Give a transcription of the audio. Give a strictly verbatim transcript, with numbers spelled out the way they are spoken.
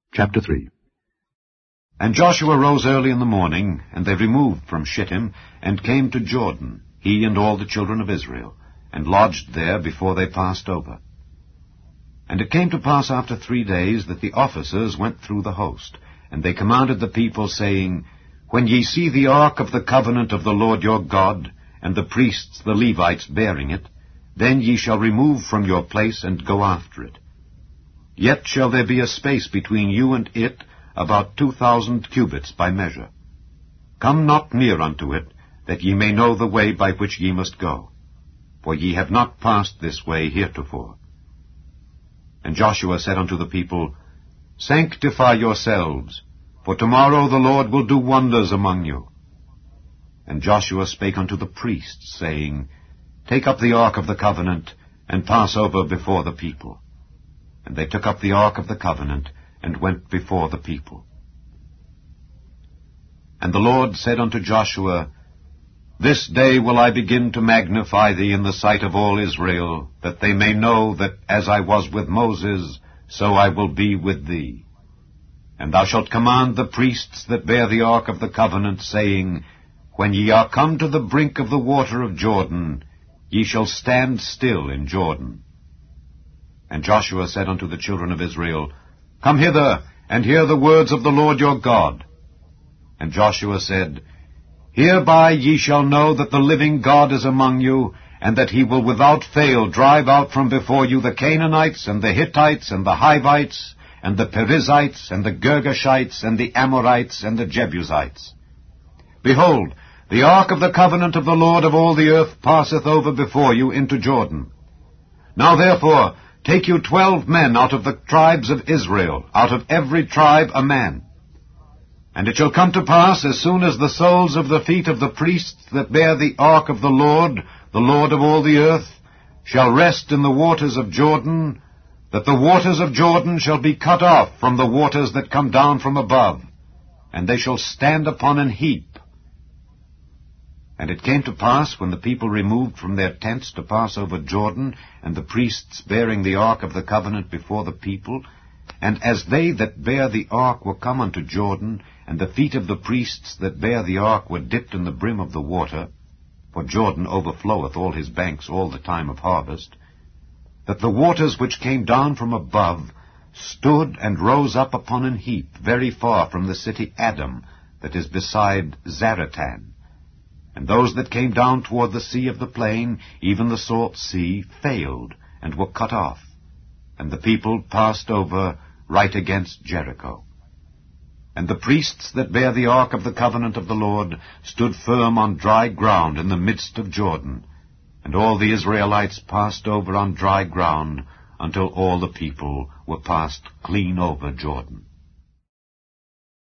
Chapter three. And Joshua rose early in the morning, and they removed from Shittim, and came to Jordan, he and all the children of Israel, and lodged there before they passed over. And it came to pass after three days that the officers went through the host, and they commanded the people, saying, When ye see the ark of the covenant of the Lord your God, and the priests the Levites bearing it, then ye shall remove from your place and go after it. Yet shall there be a space between you and it, about two thousand cubits by measure. Come not near unto it, that ye may know the way by which ye must go. For ye have not passed this way heretofore. And Joshua said unto the people, Sanctify yourselves, for tomorrow the Lord will do wonders among you. And Joshua spake unto the priests, saying, Take up the ark of the covenant, and pass over before the people. And they took up the ark of the covenant, and went before the people. And the Lord said unto Joshua, This day will I begin to magnify thee in the sight of all Israel, that they may know that as I was with Moses, so I will be with thee. And thou shalt command the priests that bear the ark of the covenant, saying, When ye are come to the brink of the water of Jordan, ye shall stand still in Jordan. And Joshua said unto the children of Israel, Come hither, and hear the words of the Lord your God. And Joshua said, Hereby ye shall know that the living God is among you, and that he will without fail drive out from before you the Canaanites, and the Hittites, and the Hivites, and the Perizzites, and the Girgashites, and the Amorites, and the Jebusites. Behold, the ark of the covenant of the Lord of all the earth passeth over before you into Jordan. Now therefore, take you twelve men out of the tribes of Israel, out of every tribe a man. And it shall come to pass, as soon as the soles of the feet of the priests that bear the ark of the Lord, the Lord of all the earth, shall rest in the waters of Jordan, that the waters of Jordan shall be cut off from the waters that come down from above, and they shall stand upon an heap. And it came to pass, when the people removed from their tents to pass over Jordan, and the priests bearing the ark of the covenant before the people, and as they that bear the ark were come unto Jordan, and the feet of the priests that bear the ark were dipped in the brim of the water, for Jordan overfloweth all his banks all the time of harvest, that the waters which came down from above stood and rose up upon an heap very far from the city Adam, that is beside Zaratan. And those that came down toward the sea of the plain, even the salt sea, failed, and were cut off. And the people passed over right against Jericho. And the priests that bear the ark of the covenant of the Lord stood firm on dry ground in the midst of Jordan. And all the Israelites passed over on dry ground, until all the people were passed clean over Jordan.